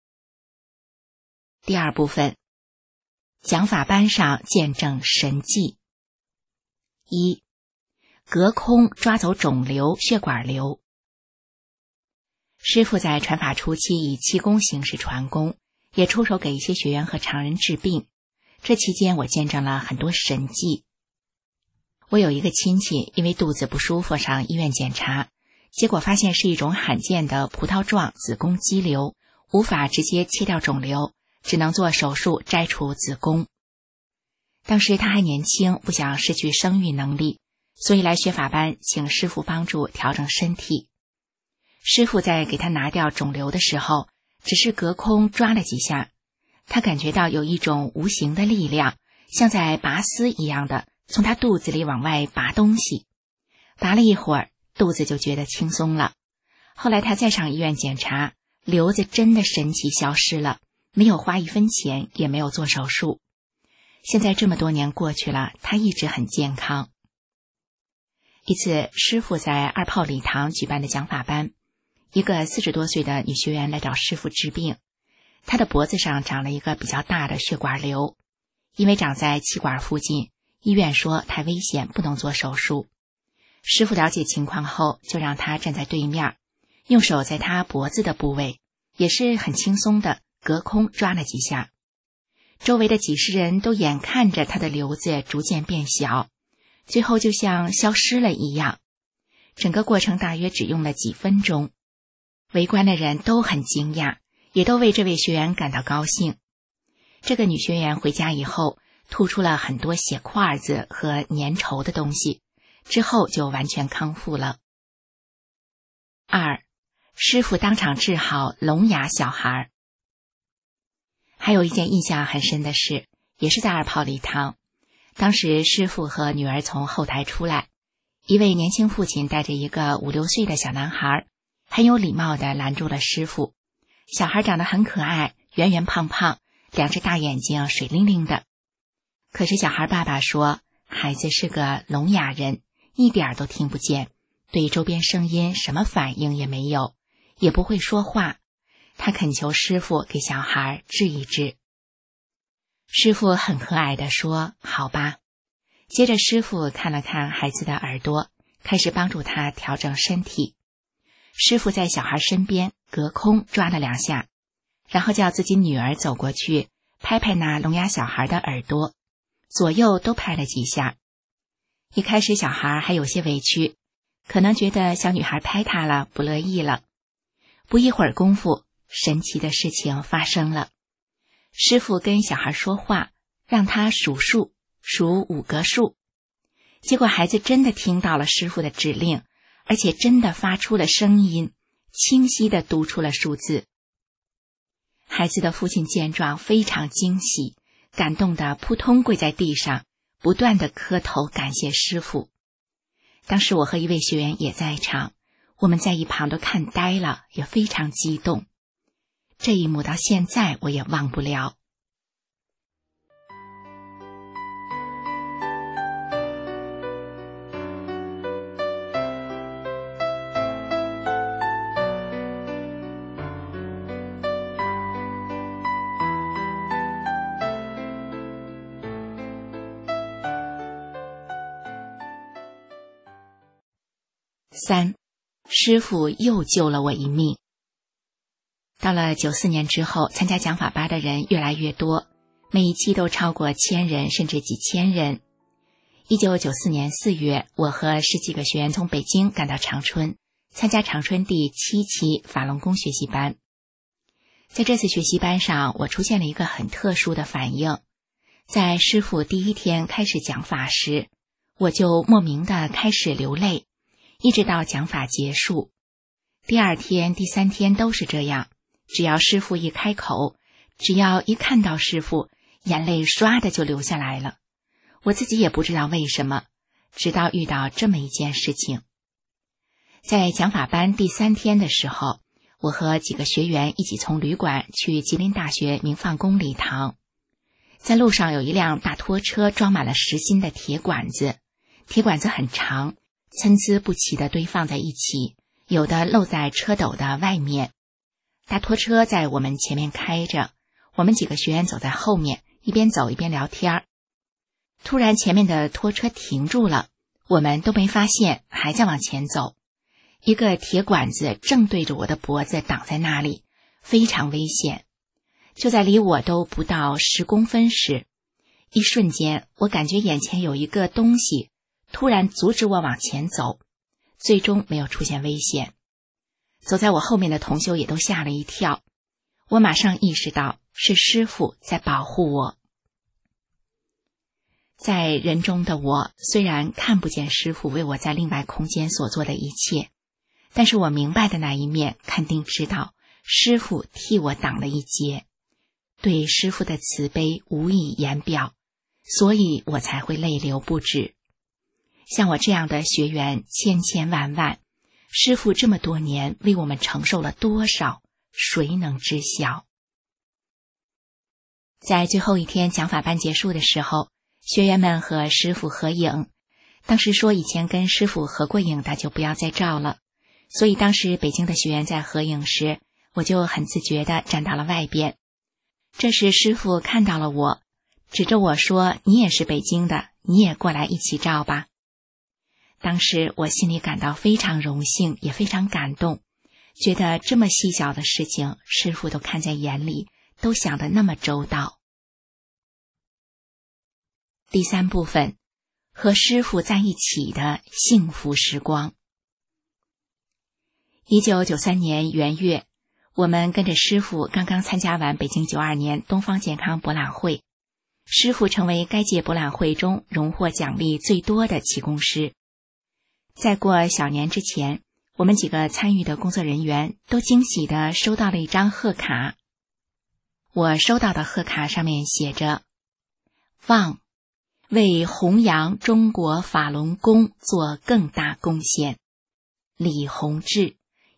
第2部分，讲法班上见证神迹。1. 隔空抓走肿瘤、血管瘤。师父在传法初期以气功形式传功，也出手给一些学员和常人治病。这期间我见证了很多神迹， 我有一个亲戚因为肚子不舒服上医院检查，结果发现是一种罕见的葡萄状子宫肌瘤，无法直接切掉肿瘤，只能做手术摘除子宫。当时他还年轻，不想失去生育能力，所以来学法班请师父帮助调整身体。师父在给他拿掉肿瘤的时候，只是隔空抓了几下，他感觉到有一种无形的力量，像在拔丝一样的从他肚子里往外拔东西。拔了一会儿，肚子就觉得轻松了。后来他再上医院检查，瘤子真的神奇消失了，没有花1分钱，也没有做手术。现在这么多年过去了，他一直很健康。一次，师父在二炮礼堂举办的讲法班，一个40多岁的女学员来找师父治病，她的脖子上长了一个比较大的血管瘤，因为长在气管附近，医院说太危险，不能做手术。师父了解情况后，就让她站在对面，用手在她脖子的部位，也是很轻松的隔空抓了几下。周围的几十人都眼看着她的瘤子逐渐变小，最后就像消失了一样。整个过程大约只用了几分钟。围观的人都很惊讶，也都为这位学员感到高兴。这个女学员回家以后，吐出了很多血块子和粘稠的东西，之后就完全康复了。2. 师父当场治好聋哑小孩。还有一件印象很深的事，也是在二炮礼堂。当时师父和女儿从后台出来，一位年轻父亲带着一个5、6岁的小男孩，很有礼貌地拦住了师父。小孩长得很可爱，圆圆胖胖，2只大眼睛水灵灵的。可是小孩爸爸说，孩子是个聋哑人，一点都听不见，对周边声音什么反应也没有，也不会说话。他恳求师父给小孩治一治。师父很和蔼地说，好吧。接着师父看了看孩子的耳朵，开始帮助他调整身体。师父在小孩身边隔空抓了2下，然后叫自己女儿走过去拍拍那聋哑小孩的耳朵，左右都拍了几下。一开始小孩还有些委屈，可能觉得小女孩拍他了，不乐意了。不一会儿功夫，神奇的事情发生了。师父跟小孩说话，让他数数，数5个数。结果孩子真的听到了师父的指令，而且真的发出了声音，清晰地读出了数字。孩子的父亲见状非常惊喜，感动得扑通跪在地上，不断地磕头感谢师父。当时我和一位学员也在场，我们在一旁都看呆了，也非常激动。这一幕到现在我也忘不了。3. 师父又救了我一命。到了94年之后，参加讲法班的人越来越多，每一期都超过1000人，甚至几千人。1994年4月，我和10几个学员从北京赶到长春，参加长春第7期法轮功学习班。在这次学习班上，我出现了一个很特殊的反应。在师父第1天开始讲法时，我就莫名地开始流泪，一直到讲法结束。第2天、第3天都是这样，只要师父一开口，只要一看到师父，眼泪唰的就流下来了。我自己也不知道为什么，直到遇到这么一件事情。在讲法班第3天的时候，我和几个学员一起从旅馆去吉林大学明放宫礼堂。在路上有一辆大拖车装满了实心的铁管子，铁管子很长，参差不齐地堆放在一起，有的露在车斗的外面。大拖车在我们前面开着，我们几个学员走在后面，一边走一边聊天。突然前面的拖车停住了，我们都没发现，还在往前走。一个铁管子正对着我的脖子挡在那里，非常危险。就在离我都不到10公分时，一瞬间我感觉眼前有一个东西突然阻止我往前走，最终没有出现危险。走在我后面的同修也都吓了一跳，我马上意识到是师父在保护我。在人中的我虽然看不见师父为我在另外空间所做的一切，但是我明白的那一面肯定知道师父替我挡了一劫，对师父的慈悲无以言表，所以我才会泪流不止。像我这样的学员千千万万，师父这么多年为我们承受了多少，谁能知晓？在最后一天讲法班结束的时候，学员们和师父合影，当时说以前跟师父合过影的就不要再照了，所以当时北京的学员在合影时，我就很自觉地站到了外边。这时师父看到了我，指着我说，你也是北京的，你也过来一起照吧。当时我心里感到非常荣幸，也非常感动，觉得这么细小的事情师父都看在眼里，都想得那么周到。第3部分，和师父在一起的幸福时光。1993年元月，我们跟着师父刚刚参加完北京92年东方健康博览会，师父成为该届博览会中荣获奖励最多的气功师。在过小年之前，我们几个参与的工作人员都惊喜地收到了一张贺卡。我收到的贺卡上面写着：望为弘扬中国法轮功做更大贡献，李洪志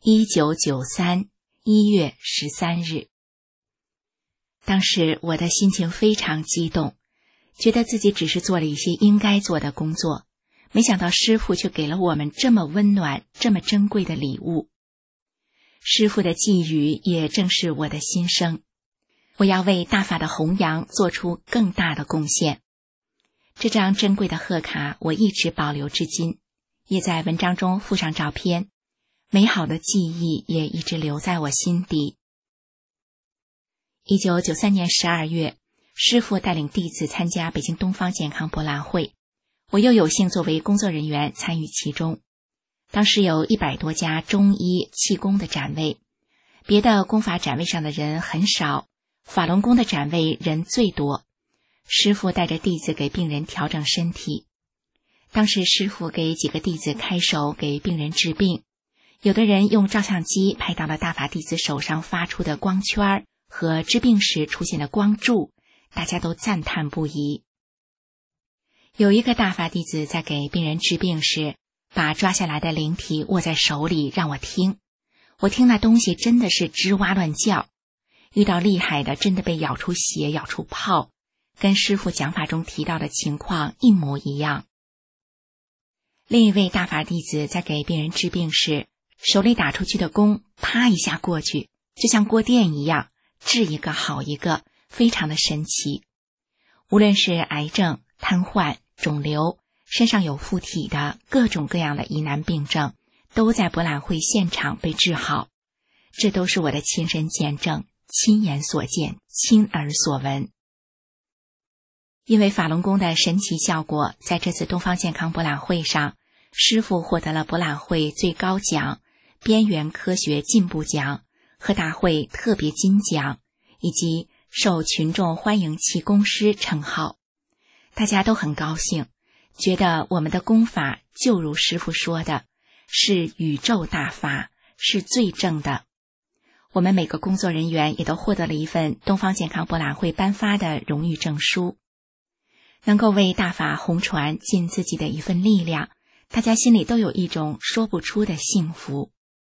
，1993 1月13日。当时我的心情非常激动，觉得自己只是做了一些应该做的工作，没想到师父却给了我们这么温暖、这么珍贵的礼物。师父的寄语也正是我的心声，我要为大法的弘扬做出更大的贡献。这张珍贵的贺卡我一直保留至今，也在文章中附上照片，美好的记忆也一直留在我心底。1993年12月，师父带领弟子参加北京东方健康博览会，我又有幸作为工作人员参与其中。当时有100多家中医气功的展位，别的功法展位上的人很少，法轮功的展位人最多。师父带着弟子给病人调整身体。当时师父给几个弟子开手给病人治病，有的人用照相机拍到了大法弟子手上发出的光圈和治病时出现的光柱，大家都赞叹不已。有一个大法弟子在给病人治病时，把抓下来的灵体握在手里让我听，我听那东西真的是吱哇乱叫，遇到厉害的真的被咬出血咬出泡，跟师父讲法中提到的情况一模一样。另一位大法弟子在给病人治病时，手里打出去的功啪一下过去，就像过电一样，治一个好一个，非常的神奇。无论是癌症、瘫痪、肿瘤，身上有附体的各种各样的疑难病症，都在博览会现场被治好。这都是我的亲身见证，亲眼所见，亲耳所闻。因为法轮功的神奇效果，在这次东方健康博览会上，师父获得了博览会最高奖、边缘科学进步奖和大会特别金奖，以及受群众欢迎气功师称号。大家都很高兴，觉得我们的功法就如师父说的，是宇宙大法，是最正的。我们每个工作人员也都获得了一份东方健康博览会颁发的荣誉证书。能够为大法弘传尽自己的一份力量，大家心里都有一种说不出的幸福。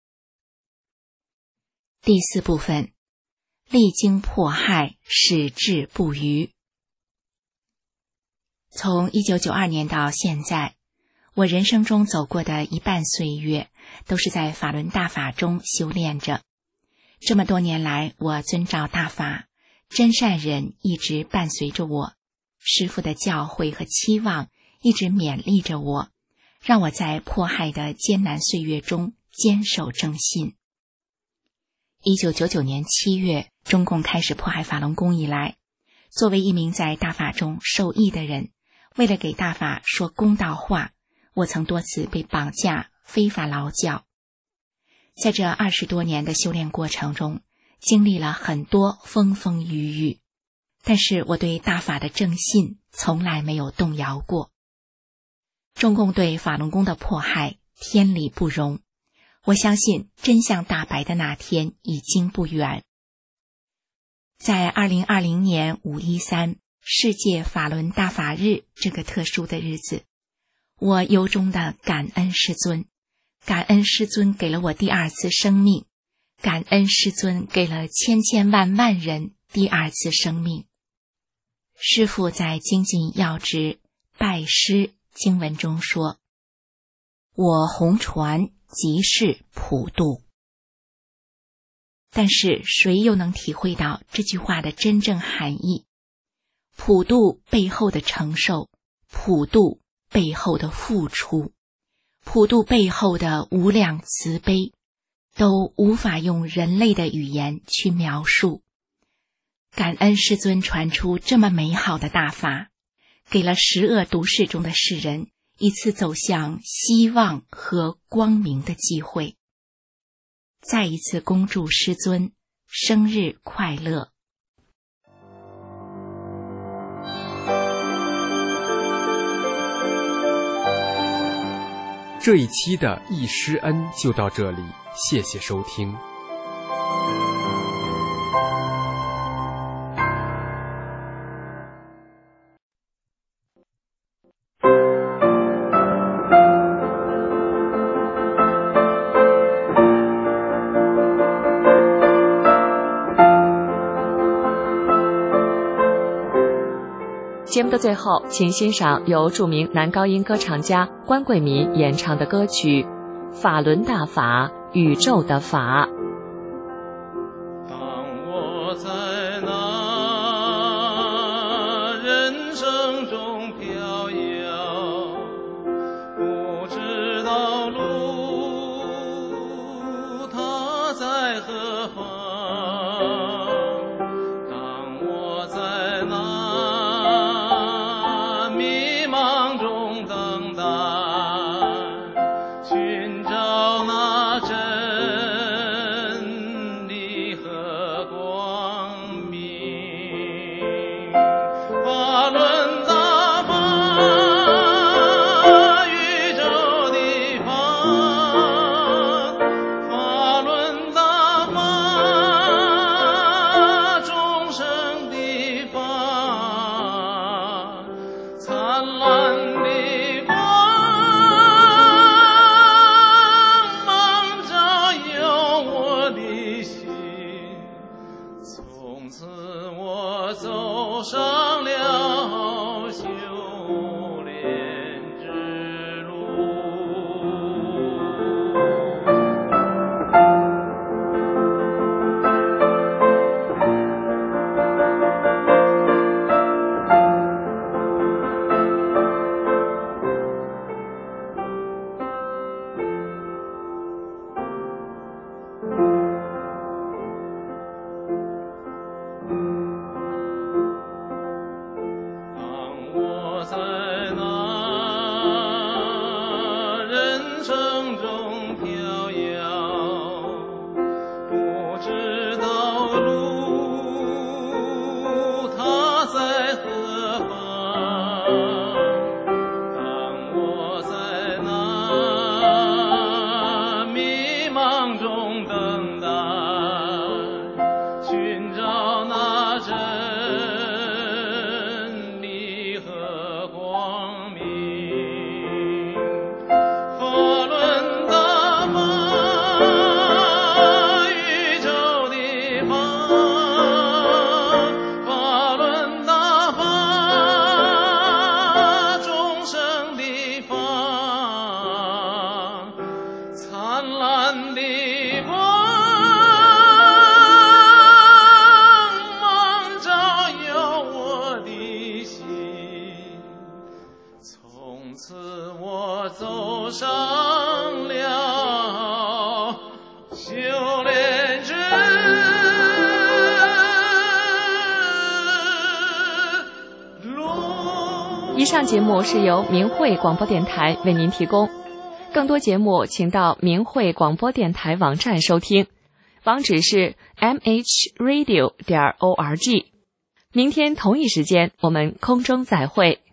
第4部分，历经迫害，矢志不渝。从1992年到现在，我人生中走过的一半岁月，都是在法轮大法中修炼着。这么多年来，我遵照大法，真善忍一直伴随着我，师父的教诲和期望一直勉励着我，让我在迫害的艰难岁月中坚守正信。1999年7月，中共开始迫害法轮功以来，作为一名在大法中受益的人，为了给大法说公道话， 我曾多次被绑架、非法劳教。在这20多年的修炼过程中，经历了很多风风雨雨，但是我对大法的正信从来没有动摇过。中共对法轮功的迫害天理不容，我相信真相大白的那天已经不远。在2020年513世界法轮大法日这个特殊的日子，我由衷的感恩师尊，感恩师尊给了我第二次生命，感恩师尊给了千千万万人第二次生命。师父在精进要旨拜师经文中说，我弘传即是普度。但是谁又能体会到这句话的真正含义？普度背后的承受，普度背后的付出，普度背后的无量慈悲，都无法用人类的语言去描述。感恩师尊传出这么美好的大法，给了十恶毒世中的世人一次走向希望和光明的机会。再一次恭祝师尊生日快乐。 这一期的忆师恩就到这里，谢谢收听。 节目的最后，请欣赏由著名男高音歌唱家关贵民演唱的歌曲《法轮大法，宇宙的法》。 当我在那人生中飘摇，不知道路它在何方，当我在那路。 以上节目是由明慧广播电台为您提供，更多节目请到明慧广播电台网站收听，网址是 mhradio.org。明天同一时间我们空中再会。